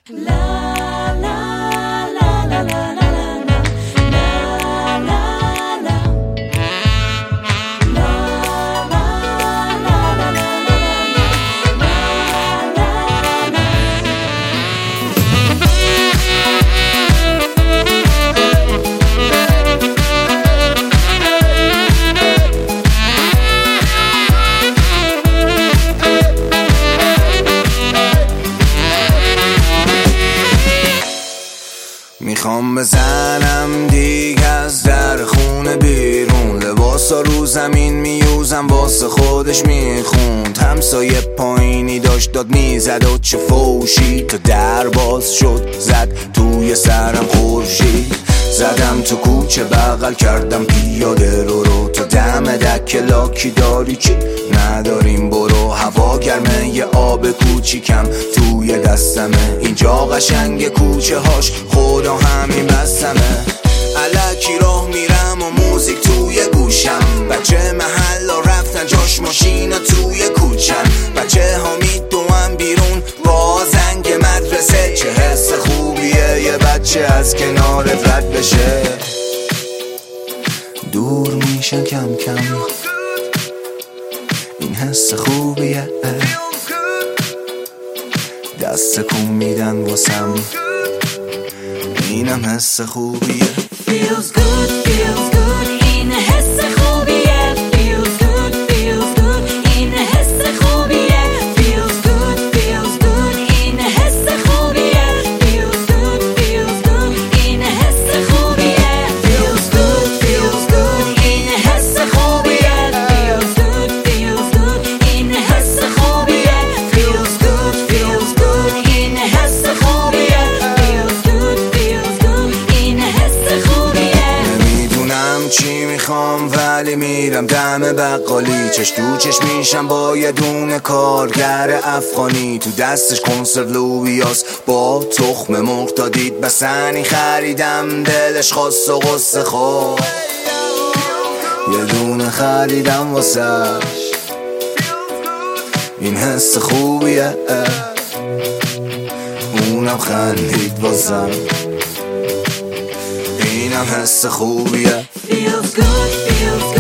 میخوام بزنم دیگه از در خونه بیرون، لباسا رو زمین میوزم واسه خودش میخوند. همسایه پایینی داشت داد میزد و چه فوشی، تا در باز شد زد توی سرم خورشید. زدم تو کوچه بغل کردم پیاده رو تا دم دک لاکی داری چی نداریم برو. هوا گرمه یه آب کوچیکم توی دستمه، اینجا قشنگ کوچه هاش خدا همین بستمه. الکی راه میرم و موزیک توی گوشم، بچه محل رفتن جاش ماشینا توی کوچم. بچه ها میدوام بیرون با زنگ مدرسه، چه حس خوبیه یه بچه از کنارت رد بشه. دور میشن کم کم، این حس خوبیه، دست کن میدن واسم، اینم حس خوبیه. Feels good, feels good, این حس خوبیه. Feels good, feels good, این حس خوبیه. Feels good, feels good, این حس خوبیه. Feels good, feels good, این حس خوبیه. Feels good, feels good, این حس خوبیه. Feels good, feels good, این حس خوبیه. Feels good, feels good, این حس خوبیه. Feels good, feels good, این حس خوبیه. نمیدونم چی میخوام ولی میرم دم بقالی، چش تو چش میشم با یه دونه کارگر افغانی. تو دستش کنسرو لوبیاس با تخم مرغ تا دید بسنی خریدم، دلش خواست و قصه خود یه دونه خریدم واسش، این حس خوبیه. اونم خندید واسم، اینم حس خوبیه. Feels good, feels good.